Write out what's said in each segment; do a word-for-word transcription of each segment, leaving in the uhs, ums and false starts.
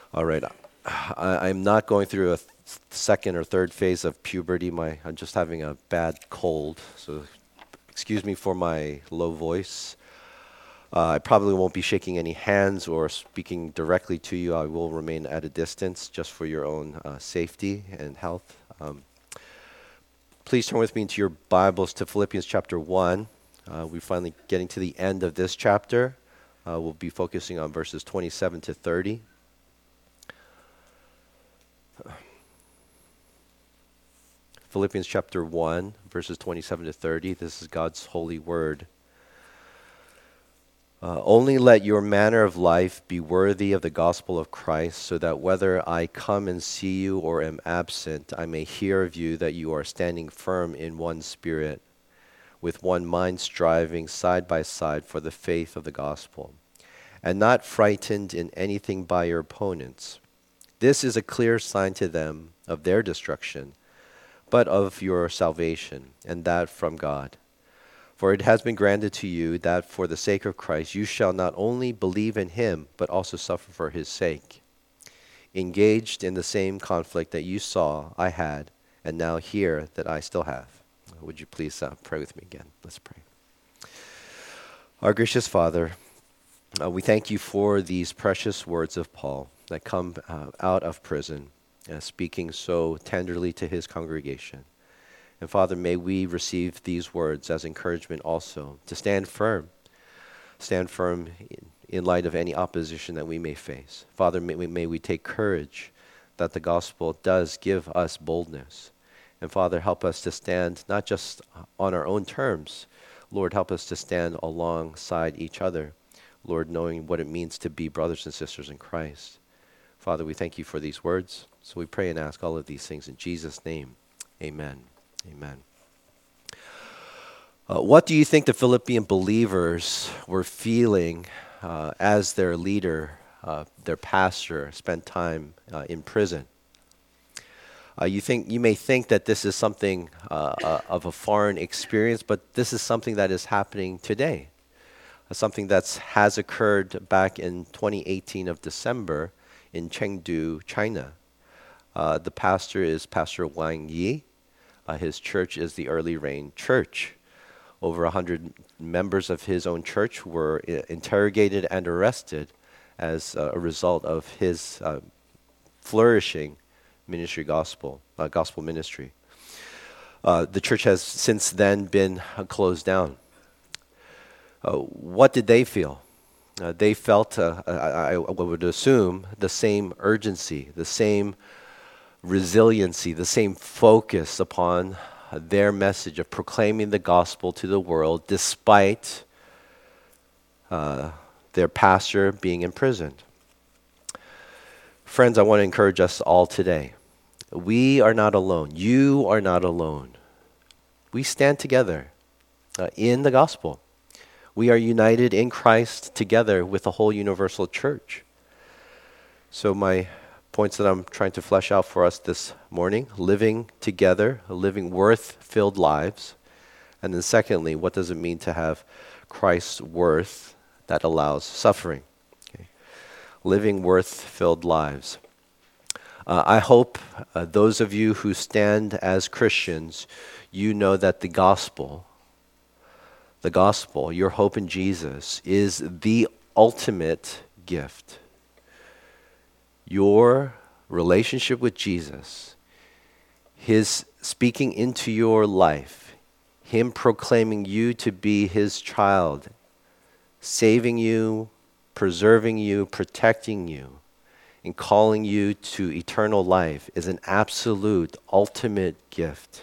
All right. I, I'm not going through a th- second or third phase of puberty. My, I'm just having a bad cold, so excuse me for my low voice. Uh, I probably won't be shaking any hands or speaking directly to you. I will remain at a distance just for your own uh, safety and health. Um, please turn with me into your Bibles to Philippians chapter one. Uh, we're finally getting to the end of this chapter. Uh, we'll be focusing on verses twenty-seven to thirty. Philippians chapter one, verses twenty-seven to thirty. This is God's holy word. Uh, Only let your manner of life be worthy of the gospel of Christ, so that whether I come and see you or am absent, I may hear of you that you are standing firm in one spirit, with one mind striving side by side for the faith of the gospel, and not frightened in anything by your opponents. This is a clear sign to them of their destruction, but of your salvation, and that from God. For it has been granted to you that for the sake of Christ you shall not only believe in him, but also suffer for his sake, engaged in the same conflict that you saw I had, and now hear that I still have. Would you please uh, pray with me again? Let's pray. Our gracious Father, uh, we thank you for these precious words of Paul that come uh, out of prison, uh, speaking so tenderly to his congregation. And Father, may we receive these words as encouragement also to stand firm, stand firm in, in light of any opposition that we may face. Father, may we, may we take courage that the gospel does give us boldness. And Father, help us to stand not just on our own terms. Lord, help us to stand alongside each other. Lord, knowing what it means to be brothers and sisters in Christ. Father, we thank you for these words. So we pray and ask all of these things in Jesus' name. Amen. Amen. Uh, what do you think the Philippian believers were feeling uh, as their leader, uh, their pastor, spent time uh, in prison? Uh, you think you may think that this is something uh, uh, of a foreign experience, but this is something that is happening today. Uh, something that has occurred back in twenty eighteen of December in Chengdu, China. Uh, the pastor is Pastor Wang Yi. Uh, his church is the Early Rain Church. Over one hundred members of his own church were I- interrogated and arrested as uh, a result of his uh, flourishing ministry gospel, uh, gospel ministry. Uh, the church has since then been uh, closed down. Uh, what did they feel? Uh, they felt, uh, I, I would assume, the same urgency, the same resiliency, the same focus upon uh, their message of proclaiming the gospel to the world despite uh, their pastor being imprisoned. Friends, I want to encourage us all today. We are not alone. You are not alone. We stand together uh, in the gospel. We are united in Christ together with the whole universal church. So my points that I'm trying to flesh out for us this morning: living together, living worth-filled lives. And then secondly, what does it mean to have Christ's worth that allows suffering? Okay. Living worth-filled lives. Uh, I hope uh, those of you who stand as Christians, you know that the gospel, the gospel, your hope in Jesus, is the ultimate gift. Your relationship with Jesus, his speaking into your life, him proclaiming you to be his child, saving you, preserving you, protecting you, and calling you to eternal life is an absolute, ultimate gift.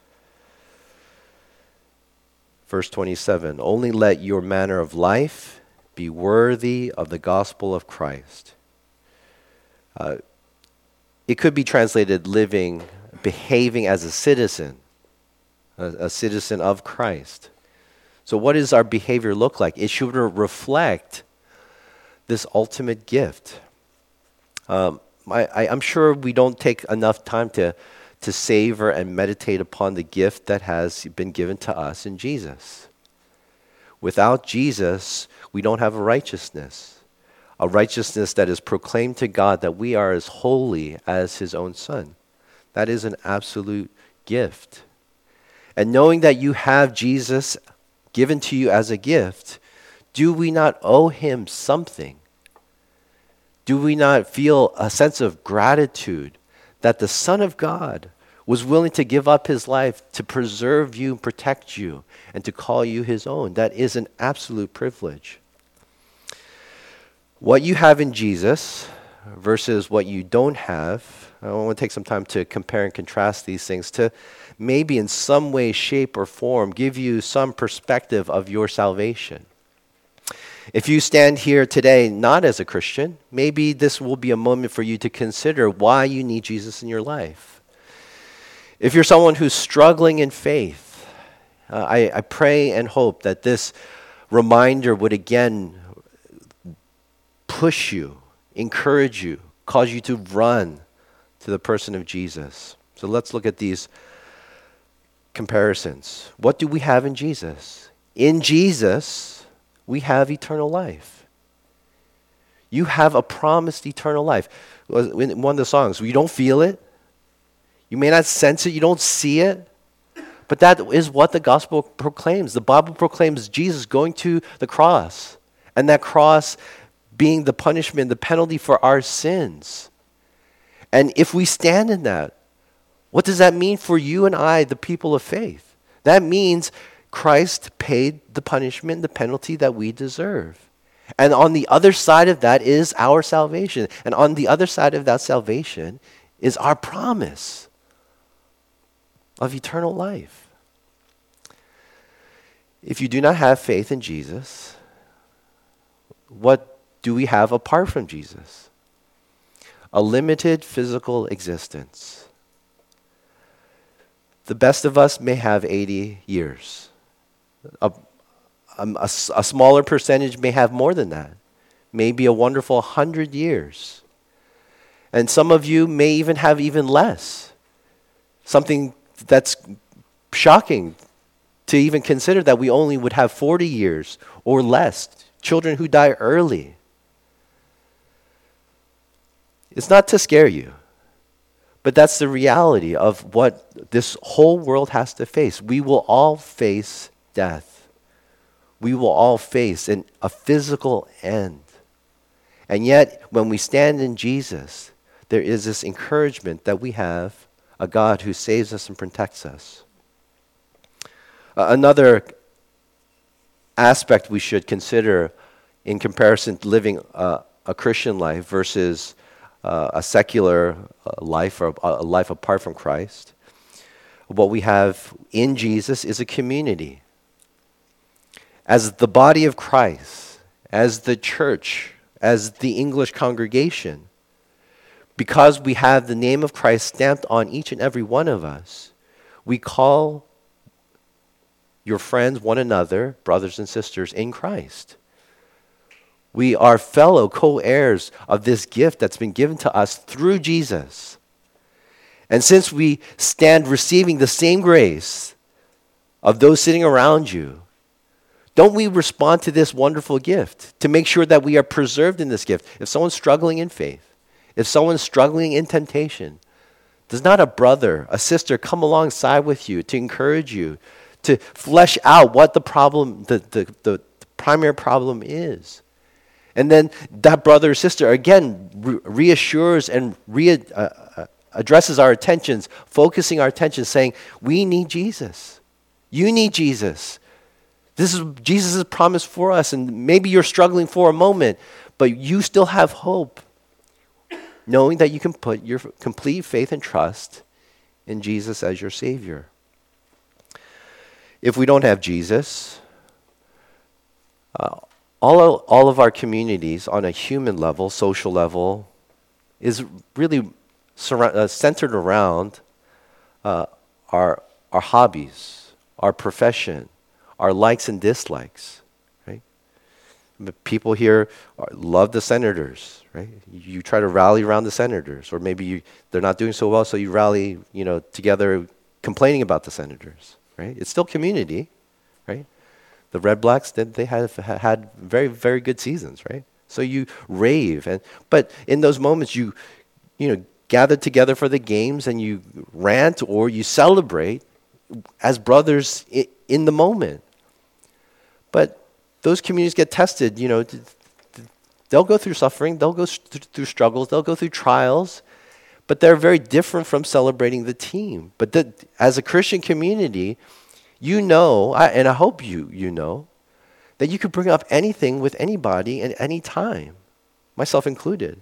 Verse twenty-seven, only let your manner of life be worthy of the gospel of Christ. Uh, it could be translated living, behaving as a citizen, a, a citizen of Christ. So what does our behavior look like? It should reflect this ultimate gift. Um, I, I, I'm sure we don't take enough time to, to savor and meditate upon the gift that has been given to us in Jesus. Without Jesus, we don't have a righteousness. a righteousness that is proclaimed to God that we are as holy as his own Son. That is an absolute gift. And knowing that you have Jesus given to you as a gift, do we not owe him something? Do we not feel a sense of gratitude that the Son of God was willing to give up his life to preserve you, protect you, and to call you his own? That is an absolute privilege. What you have in Jesus versus what you don't have, I want to take some time to compare and contrast these things to maybe in some way, shape, or form give you some perspective of your salvation. If you stand here today not as a Christian, maybe this will be a moment for you to consider why you need Jesus in your life. If you're someone who's struggling in faith, uh, I, I pray and hope that this reminder would again push you, encourage you, cause you to run to the person of Jesus. So let's look at these comparisons. What do we have in Jesus? In Jesus, we have eternal life. You have a promised eternal life. In one of the songs, you don't feel it. You may not sense it. You don't see it. But that is what the gospel proclaims. The Bible proclaims Jesus going to the cross, and that cross being the punishment, the penalty for our sins. And if we stand in that, what does that mean for you and I, the people of faith? That means Christ paid the punishment, the penalty that we deserve. And on the other side of that is our salvation. And on the other side of that salvation is our promise of eternal life. If you do not have faith in Jesus, what do we have apart from Jesus? A limited physical existence. The best of us may have eighty years. A, a, a, a smaller percentage may have more than that. Maybe a wonderful one hundred years. And some of you may even have even less. Something that's shocking to even consider, that we only would have forty years or less. Children who die early. It's not to scare you, but that's the reality of what this whole world has to face. We will all face death. We will all face an, a physical end. And yet, when we stand in Jesus, there is this encouragement that we have a God who saves us and protects us. Uh, another aspect we should consider in comparison to living uh, a Christian life versus uh, a secular uh, life or a life apart from Christ. What we have in Jesus is a community. As the body of Christ, as the church, as the English congregation, because we have the name of Christ stamped on each and every one of us, we call your friends, one another, brothers and sisters in Christ. We are fellow co-heirs of this gift that's been given to us through Jesus. And since we stand receiving the same grace of those sitting around you, don't we respond to this wonderful gift to make sure that we are preserved in this gift? If someone's struggling in faith, if someone's struggling in temptation, does not a brother, a sister come alongside with you to encourage you, to flesh out what the problem, the, the, the primary problem is? And then that brother or sister again re- reassures and re- uh, uh, addresses our attentions, focusing our attention, saying, we need Jesus. You need Jesus. This is Jesus' promise for us, and maybe you're struggling for a moment, but you still have hope, knowing that you can put your complete faith and trust in Jesus as your Savior. If we don't have Jesus, uh, all, all of our communities on a human level, social level, is really surra- uh, centered around uh, our, our hobbies, our profession, our likes and dislikes, right? People here are, love the senators, right? You try to rally around the senators, or maybe you, they're not doing so well, so you rally, you know, together complaining about the senators, right? It's still community, right? The Red Blacks, they have had very, very good seasons, right? So you rave, and but in those moments you, you know, gather together for the games and you rant or you celebrate as brothers i- in the moment. But those communities get tested. You know, th- th- they'll go through suffering, they'll go st- through struggles, they'll go through trials, but they're very different from celebrating the team. But the, as a Christian community, you know, I, and I hope you you know, that you could bring up anything with anybody at any time, myself included.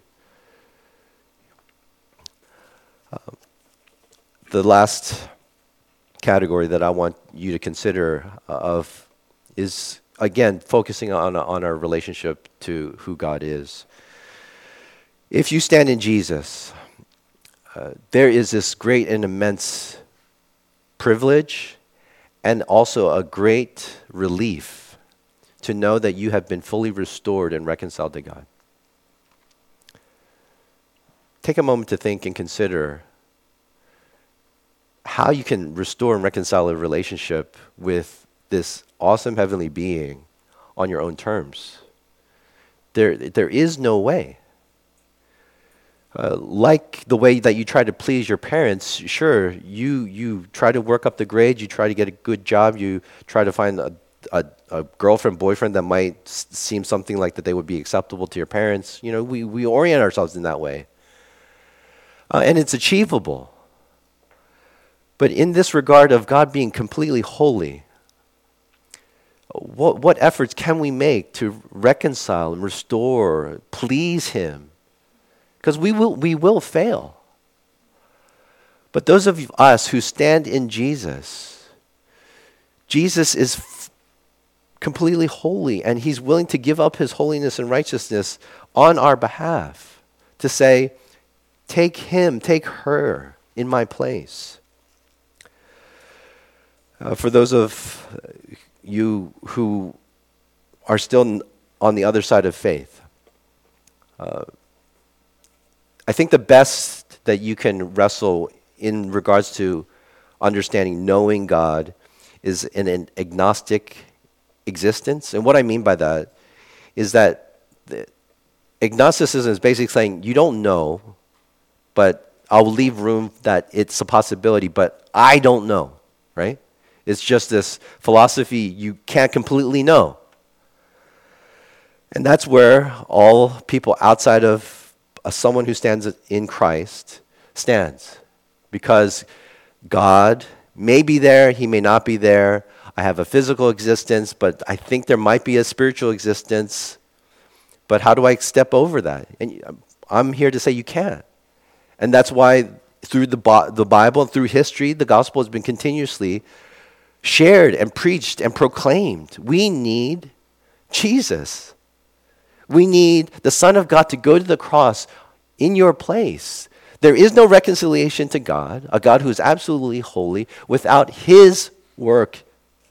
Um, the last category that I want you to consider of is, again, focusing on, on our relationship to who God is. If you stand in Jesus, uh, there is this great and immense privilege and also a great relief to know that you have been fully restored and reconciled to God. Take a moment to think and consider how you can restore and reconcile a relationship with this awesome heavenly being on your own terms. There, there is no way. Uh, like the way that you try to please your parents, sure, you you try to work up the grades, you try to get a good job, you try to find a, a, a girlfriend, boyfriend that might s- seem something like that they would be acceptable to your parents. You know, we, we orient ourselves in that way. Uh, and it's achievable. But in this regard of God being completely holy, what, what efforts can we make to reconcile and restore, please Him? Because we will, we will fail. But those of us who stand in Jesus, Jesus is f- completely holy, and He's willing to give up His holiness and righteousness on our behalf to say, take him, take her in my place. Uh, for those of you who are still on the other side of faith, uh, I think the best that you can wrestle in regards to understanding, knowing God, is in an agnostic existence. And what I mean by that is that the agnosticism is basically saying you don't know, but I'll leave room that it's a possibility, but I don't know, right? It's just this philosophy you can't completely know. And that's where all people outside of uh, someone who stands in Christ stands. Because God may be there, He may not be there. I have a physical existence, but I think there might be a spiritual existence. But how do I step over that? And I'm here to say you can't. And that's why through the, Bi- the Bible and through history, the gospel has been continuously shared and preached and proclaimed. We need Jesus. We need the Son of God to go to the cross in your place. There is no reconciliation to God, a God who is absolutely holy, without His work.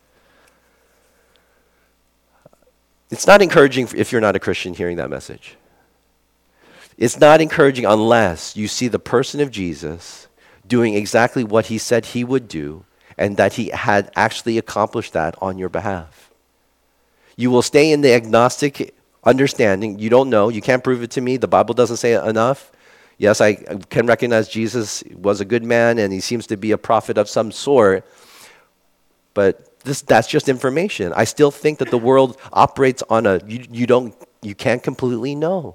It's not encouraging if you're not a Christian hearing that message. It's not encouraging unless you see the person of Jesus doing exactly what He said He would do, and that He had actually accomplished that on your behalf. You will stay in the agnostic understanding. You don't know. You can't prove it to me. The Bible doesn't say it enough. Yes, I can recognize Jesus was a good man and He seems to be a prophet of some sort, but this, that's just information. I still think that the world operates on a, you, you don't, you can't completely know.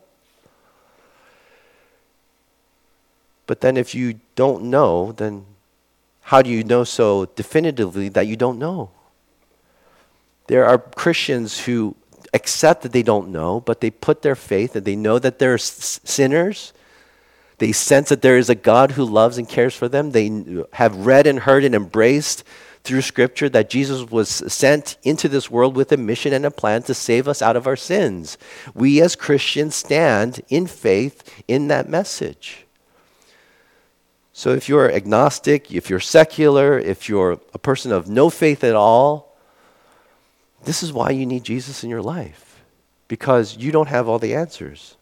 But then if you don't know, then how do you know so definitively that you don't know? There are Christians who accept that they don't know, but they put their faith and they know that they're s- sinners. They sense that there is a God who loves and cares for them. They have read and heard and embraced through Scripture that Jesus was sent into this world with a mission and a plan to save us out of our sins. We as Christians stand in faith in that message. So if you're agnostic, if you're secular, if you're a person of no faith at all, this is why you need Jesus in your life, because you don't have all the answers.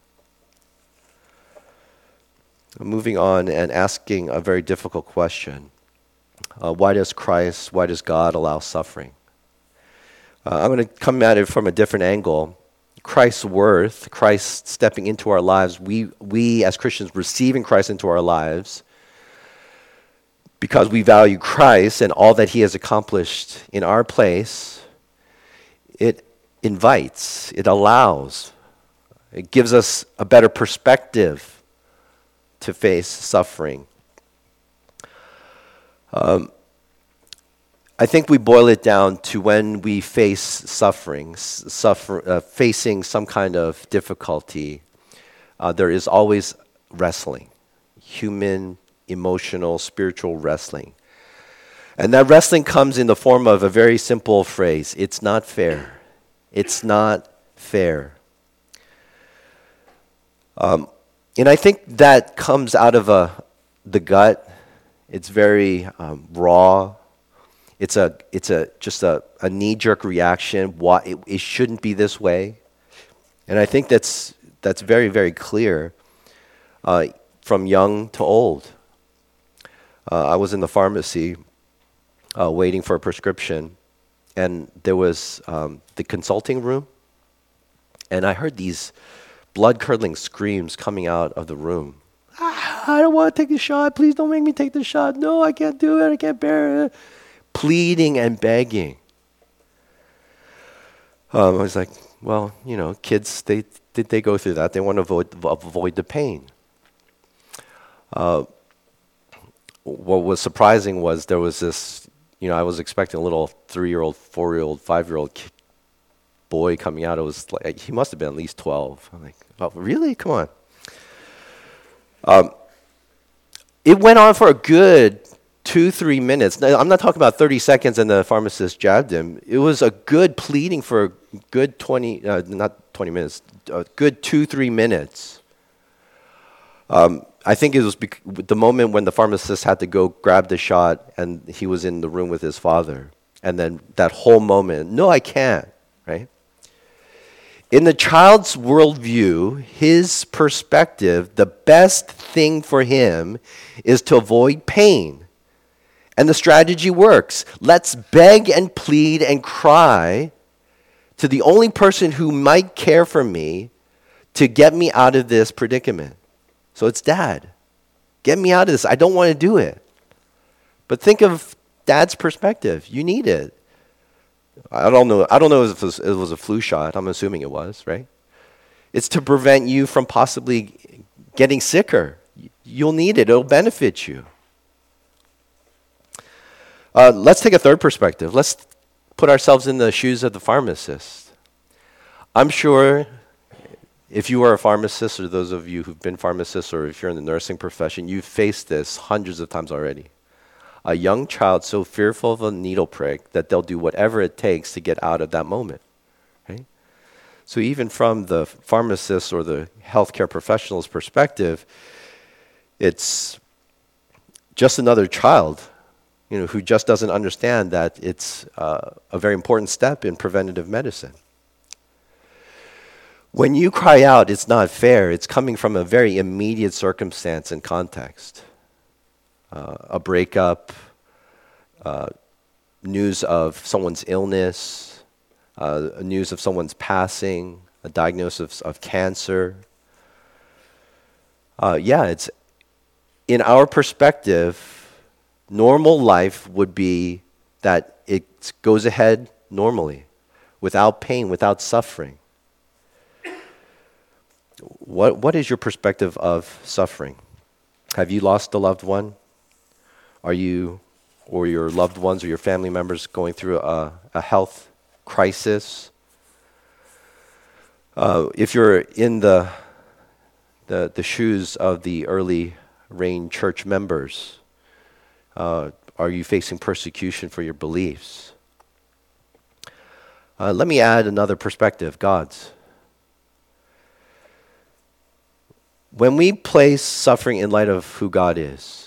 Moving on and asking a very difficult question. Uh, why does Christ, why does God allow suffering? Uh, I'm going to come at it from a different angle. Christ's worth, Christ stepping into our lives, we, we as Christians receiving Christ into our lives, because we value Christ and all that he has accomplished in our place, it invites, it allows, it gives us a better perspective to face suffering. Um, I think we boil it down to when we face suffering, suffer, uh, facing some kind of difficulty, uh, there is always wrestling, human, emotional, spiritual wrestling. And that wrestling comes in the form of a very simple phrase: it's not fair. It's not fair. Um, and I think that comes out of a, the gut. It's very um, raw. It's a it's a just a, a knee-jerk reaction. Why it, it shouldn't be this way, and I think that's that's very very clear uh, from young to old. Uh, I was in the pharmacy uh, waiting for a prescription, and there was um, the consulting room, and I heard these blood-curdling screams coming out of the room. Ah, I don't want to take the shot. Please don't make me take the shot. No, I can't do it. I can't bear it. Pleading and begging. Um, I was like, well, you know, kids, they did they go through that. They want to avoid, avoid the pain. Uh, what was surprising was there was this, you know, I was expecting a little three-year-old, four-year-old, five-year-old ki- boy coming out. It was like, he must have been at least twelve. I'm like, oh, really? Come on. Um, it went on for a good two, three minutes. Now, I'm not talking about thirty seconds and the pharmacist jabbed him. It was a good pleading for a good twenty, uh, not twenty minutes, a good two, three minutes. Um, I think it was bec- the moment when the pharmacist had to go grab the shot and he was in the room with his father. And then that whole moment, no, I can't, right? In the child's worldview, his perspective, the best thing for him is to avoid pain. And the strategy works. Let's beg and plead and cry to the only person who might care for me to get me out of this predicament. So it's dad. Get me out of this. I don't want to do it. But think of dad's perspective. You need it. I don't know. I don't know if it was, it was a flu shot. I'm assuming it was, right? It's to prevent you from possibly getting sicker. You'll need it. It'll benefit you. Uh, let's take a third perspective. Let's put ourselves in the shoes of the pharmacist. I'm sure if you are a pharmacist, or those of you who've been pharmacists, or if you're in the nursing profession, you've faced this hundreds of times already. A young child so fearful of a needle prick that they'll do whatever it takes to get out of that moment. Right? So even from the pharmacist or the healthcare professional's perspective, it's just another child, you know, who just doesn't understand that it's uh, a very important step in preventative medicine. When you cry out, it's not fair, it's coming from a very immediate circumstance and context. Uh, a breakup, uh, news of someone's illness, uh, news of someone's passing, a diagnosis of, of cancer. Uh, yeah, it's in our perspective, normal life would be that it goes ahead normally, without pain, without suffering. What what is your perspective of suffering? Have you lost a loved one? Are you or your loved ones or your family members going through a, a health crisis? Uh, if you're in the, the the shoes of the early rain church members, uh, are you facing persecution for your beliefs? Uh, let me add another perspective, God's. When we place suffering in light of who God is,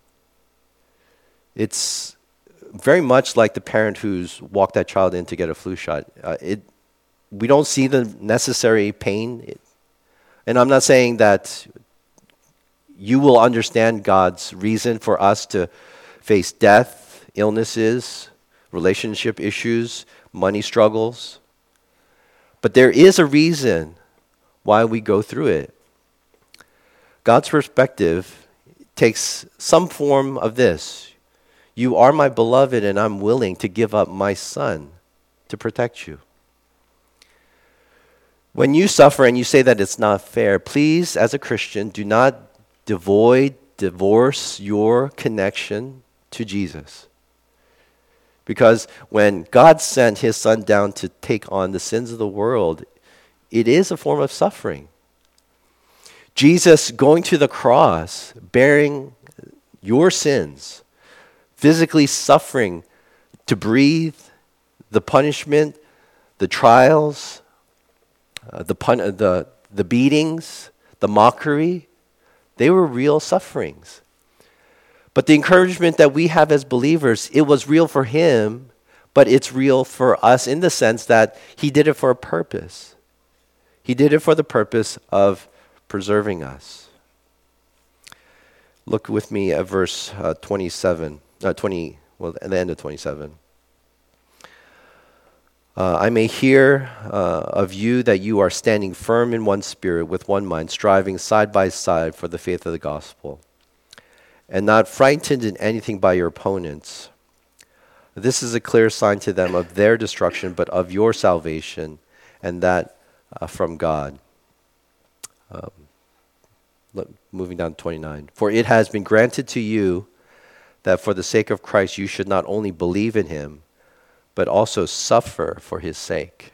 it's very much like the parent who's walked that child in to get a flu shot. Uh, it, we don't see the necessary pain. It, and I'm not saying that you will understand God's reason for us to face death, illnesses, relationship issues, money struggles. But there is a reason why we go through it. God's perspective takes some form of this. You are my beloved, and I'm willing to give up my son to protect you. When you suffer and you say that it's not fair, please, as a Christian, do not devoid, divorce your connection to Jesus. Because when God sent his son down to take on the sins of the world, it is a form of suffering. Jesus going to the cross, bearing your sins, physically suffering to breathe, the punishment, the trials, uh, the, pun- uh, the, the beatings, the mockery, they were real sufferings. But the encouragement that we have as believers, it was real for him, but it's real for us in the sense that he did it for a purpose. He did it for the purpose of preserving us. Look with me at verse uh, twenty-seven, uh, twenty, well, at the end of twenty-seven. Uh, I may hear uh, of you that you are standing firm in one spirit, with one mind, striving side by side for the faith of the gospel, and not frightened in anything by your opponents. This is a clear sign to them of their destruction, but of your salvation, and that uh, from God. Um, look, moving down to twenty-nine. For it has been granted to you that for the sake of Christ you should not only believe in him, but also suffer for his sake.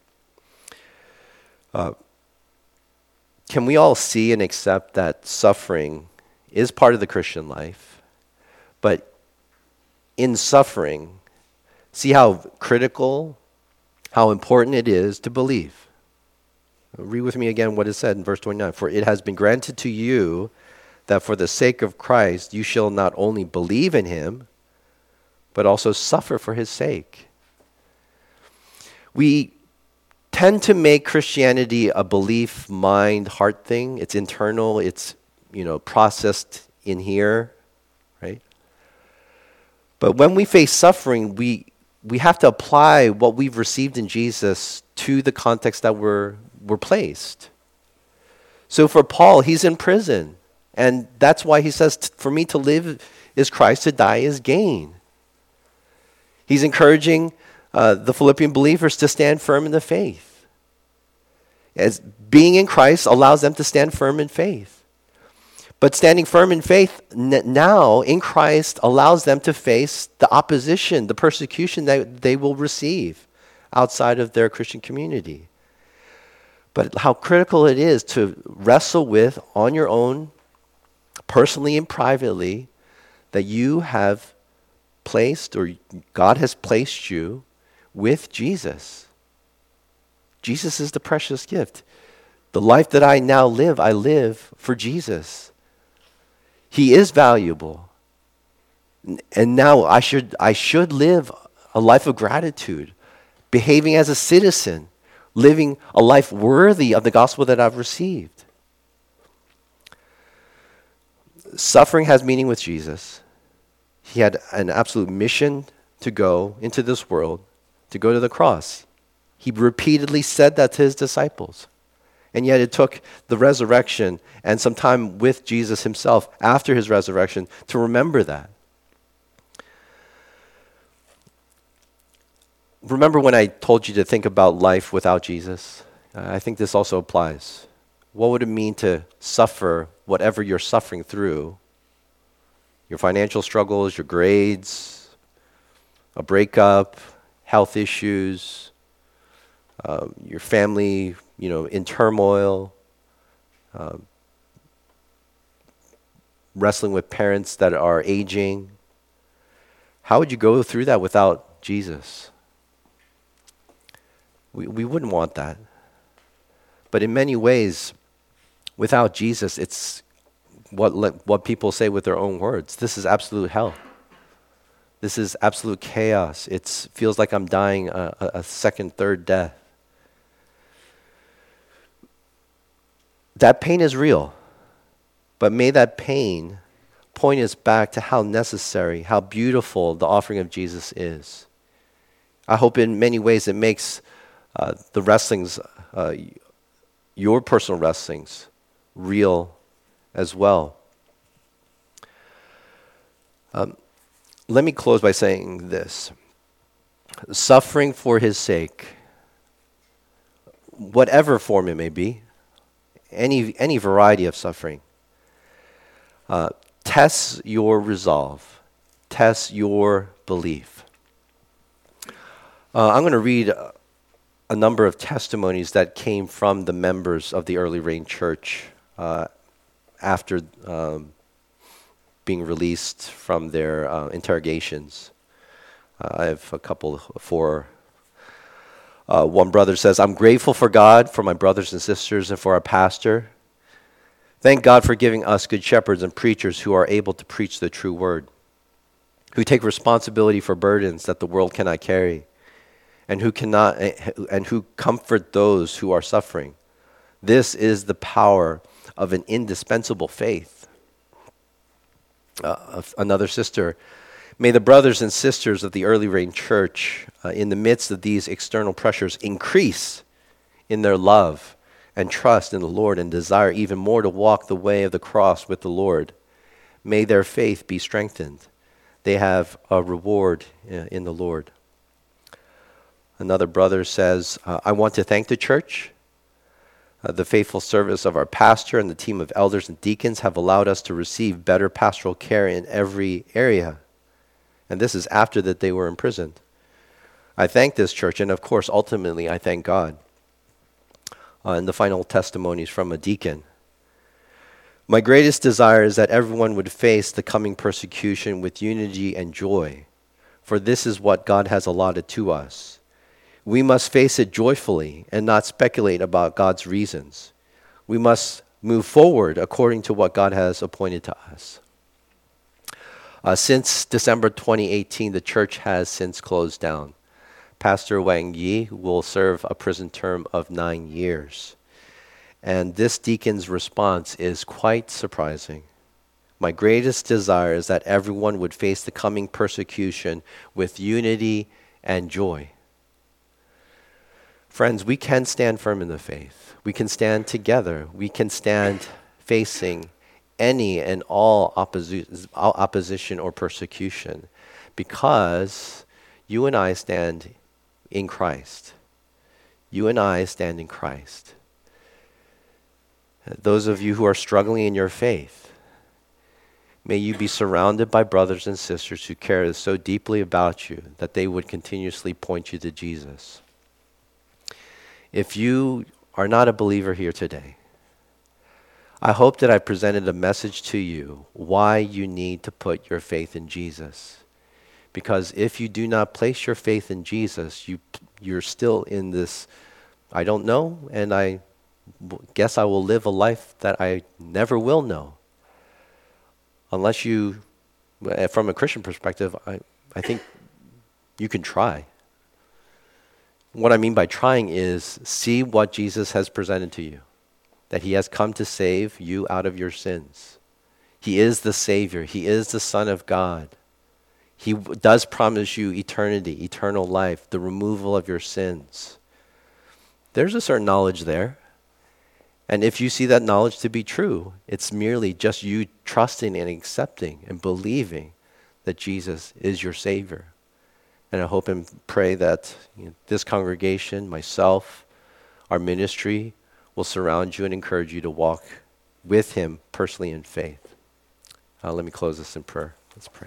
Uh, can we all see and accept that suffering is part of the Christian life? But in suffering, see how critical, how important it is to believe. Read with me again what it said in verse twenty-nine. For it has been granted to you that for the sake of Christ you shall not only believe in him, but also suffer for his sake. We tend to make Christianity a belief, mind, heart thing. It's internal, it's, you know, processed in here, right? But when we face suffering, we we have to apply what we've received in Jesus to the context that we're we're placed. So for Paul, he's in prison, and that's why he says, for me to live is Christ, to die is gain. He's encouraging uh, the Philippian believers to stand firm in the faith. As being in Christ allows them to stand firm in faith. But standing firm in faith n- now in Christ allows them to face the opposition, the persecution that they will receive outside of their Christian community. But how critical it is to wrestle with on your own, personally and privately, that you have placed, or God has placed you with Jesus. Jesus is the precious gift. The life that I now live, I live for Jesus. He is valuable. And now I should I should live a life of gratitude, behaving as a citizen, living a life worthy of the gospel that I've received. Suffering has meaning with Jesus. He had an absolute mission to go into this world, to go to the cross. He repeatedly said that to his disciples. And yet it took the resurrection and some time with Jesus himself after his resurrection to remember that. Remember when I told you to think about life without Jesus? Uh, I think this also applies. What would it mean to suffer whatever you're suffering through? Your financial struggles, your grades, a breakup, health issues, uh, your family, you know, in turmoil, uh, wrestling with parents that are aging. How would you go through that without Jesus? We we wouldn't want that. But in many ways, without Jesus, it's what le- what people say with their own words. This is absolute hell. This is absolute chaos. It feels like I'm dying a, a, a second, third death. That pain is real. But may that pain point us back to how necessary, how beautiful the offering of Jesus is. I hope in many ways it makes Uh, the wrestlings, uh, your personal wrestlings, real as well. Um, let me close by saying this. Suffering for his sake, whatever form it may be, any, any variety of suffering, uh, tests your resolve, tests your belief. Uh, I'm going to read a, a number of testimonies that came from the members of the Early Rain Church uh, after um, being released from their uh, interrogations. Uh, I have a couple, four. Uh, one brother says, I'm grateful for God, for my brothers and sisters, and for our pastor. Thank God for giving us good shepherds and preachers who are able to preach the true word, who take responsibility for burdens that the world cannot carry, and who cannot and who comfort those who are suffering. This is the power of an indispensable faith. Uh, another sister, may the brothers and sisters of the Early Rain Church, uh, in the midst of these external pressures, increase in their love and trust in the Lord and desire even more to walk the way of the cross with the Lord. May their faith be strengthened. They have a reward in the Lord. Another brother says, uh, I want to thank the church. Uh, the faithful service of our pastor and the team of elders and deacons have allowed us to receive better pastoral care in every area. And this is after that they were imprisoned. I thank this church, and of course, ultimately, I thank God. Uh, and the final testimonies from a deacon. My greatest desire is that everyone would face the coming persecution with unity and joy, for this is what God has allotted to us. We must face it joyfully and not speculate about God's reasons. We must move forward according to what God has appointed to us. Uh, since December twenty eighteen, the church has since closed down. Pastor Wang Yi will serve a prison term of nine years. And this deacon's response is quite surprising. My greatest desire is that everyone would face the coming persecution with unity and joy. Friends, we can stand firm in the faith. We can stand together. We can stand facing any and all opposi- opposition or persecution because you and I stand in Christ. You and I stand in Christ. Those of you who are struggling in your faith, may you be surrounded by brothers and sisters who care so deeply about you that they would continuously point you to Jesus. If you are not a believer here today, I hope that I presented a message to you why you need to put your faith in Jesus. Because if you do not place your faith in Jesus, you, you're still in this, I don't know, and I guess I will live a life that I never will know. Unless you, from a Christian perspective, I, I think you can try. What I mean by trying is see what Jesus has presented to you, that he has come to save you out of your sins. He is the Savior. He is the Son of God. He w- does promise you eternity, eternal life, the removal of your sins. There's a certain knowledge there. And if you see that knowledge to be true, it's merely just you trusting and accepting and believing that Jesus is your Savior. And I hope and pray that you know, this congregation, myself, our ministry will surround you and encourage you to walk with him personally in faith. Uh, let me close this in prayer. Let's pray.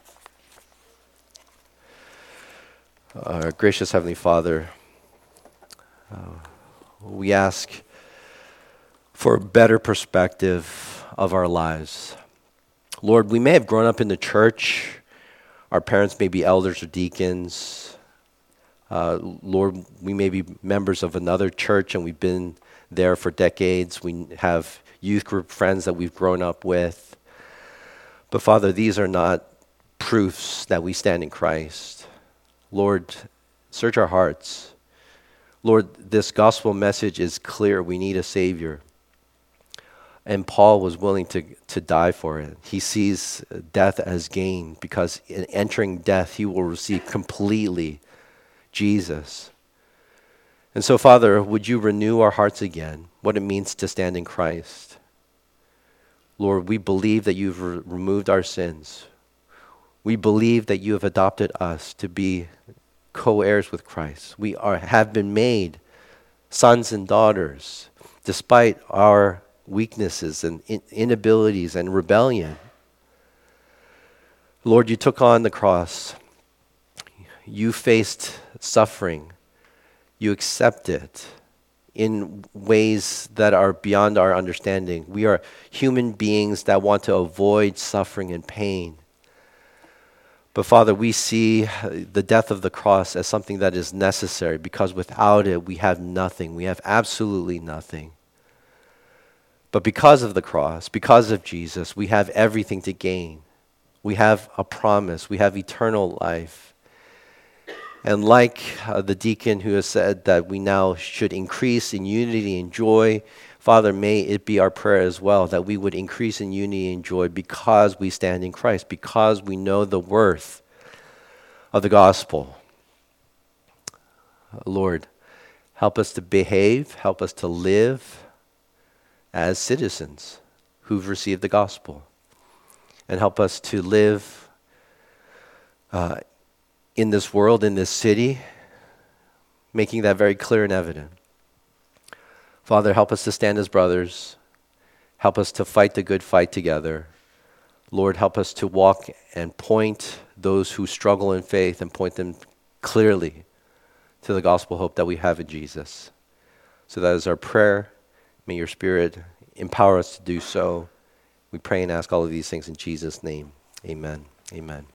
Uh, gracious Heavenly Father, uh, we ask for a better perspective of our lives. Lord, we may have grown up in the church. Our parents may be elders or deacons. Uh, Lord, we may be members of another church and we've been there for decades. We have youth group friends that we've grown up with. But Father, these are not proofs that we stand in Christ. Lord, search our hearts. Lord, this gospel message is clear. We need a Savior. And Paul was willing to, to die for it. He sees death as gain because in entering death, he will receive completely Jesus. And so, Father, would you renew our hearts again, what it means to stand in Christ? Lord, we believe that you've re- removed our sins. We believe that you have adopted us to be co-heirs with Christ. We are have been made sons and daughters despite our weaknesses and in- inabilities and rebellion. Lord, you took on the cross. You faced suffering. You accept it in ways that are beyond our understanding. We are human beings that want to avoid suffering and pain. But Father, we see the death of the cross as something that is necessary, because without it, we have nothing. We have absolutely nothing. But because of the cross, because of Jesus, we have everything to gain. We have a promise. We have eternal life. And like uh, the deacon who has said that we now should increase in unity and joy, Father, may it be our prayer as well that we would increase in unity and joy because we stand in Christ, because we know the worth of the gospel. Lord, help us to behave, help us to live as citizens who've received the gospel, and help us to live uh, in this world, in this city, making that very clear and evident. Father, help us to stand as brothers. Help us to fight the good fight together. Lord, help us to walk and point those who struggle in faith and point them clearly to the gospel hope that we have in Jesus. So that is our prayer. May your Spirit empower us to do so. We pray and ask all of these things in Jesus' name. Amen. Amen.